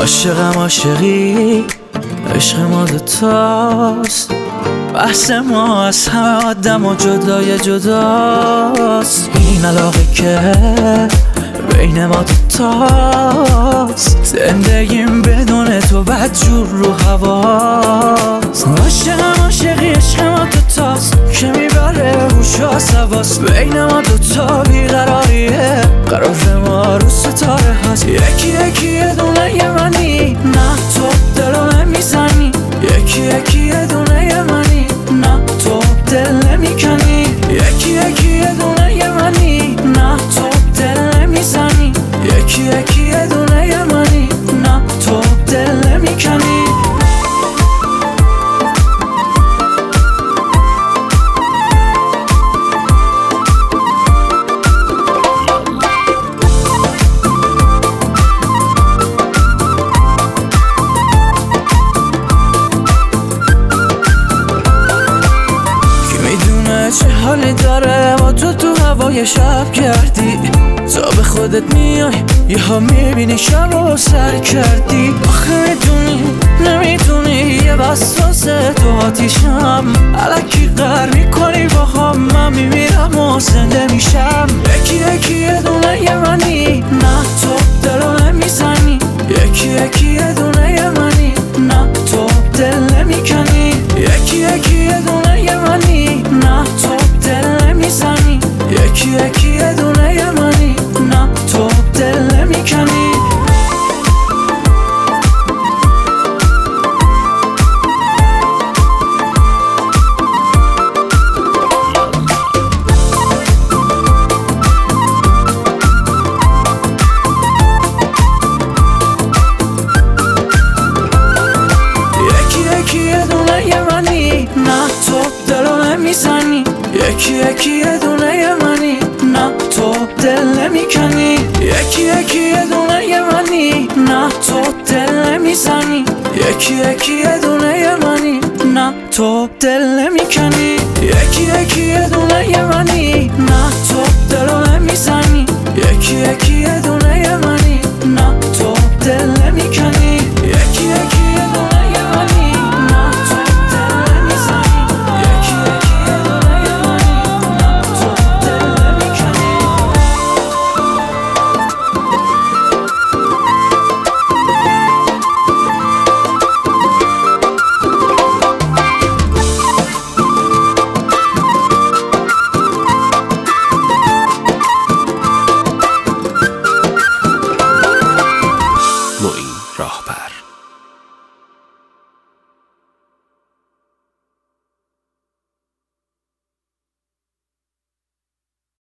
عاشقم عاشقی، عشق ما دوتاست. بحث ما از همه آدم و جدای جداست. این علاقه که بین ما دوتاست، زندگیم بدون تو بدجور رو هواست. عاشقم عاشقی، عشق ما دوتاست که میبره هوش و حواس. بین ما دوتا بیقراریه، قرار ما رو ستاره هست. یکی یکی یه دونه یه منی، نه تو دلو نمیزنی. یکی یکی یه دونه یه منی، نه تو دل نمیکنی. یکی یکی یه دونه یه منی، نه تو دل نمیزنی. یکی یکی یه دونه یه منی، نه تو دل نمیکنی. چه حالی داره با تو هوای شب کردی. تا به خودت میای یه ها میبینی شب رو سر کردی. آخه میدونی نمیدونی یه وسوسه تو آتیشم. الکی قهر میکنی با هم، من میمیرم و زنده میشم. یکی یکی یه دونه یه منی، نه تو دلو نمیزنی. یکی یکی یه دونه یه منی، نه تو دل نمیکنی. یکی یکی یه دونه یه منی، نه تو دل نمیزنی. یکی یکی یه دونه یه منی، نه تو دل نمیکنی. یکی یکی یه دونه یه منی، نه تو دل نمیکنی. یکی یکی یه دونه یه منی، نه تو دل نمیزنی. یکی یکی یه دونه یه منی، نه تو دل نمیکنی. یکی یکی یه دونه یه منی، نه تو دلو نمیزنی. یکی یکی یه دونه یه منی، نه تو دل نمیکنی.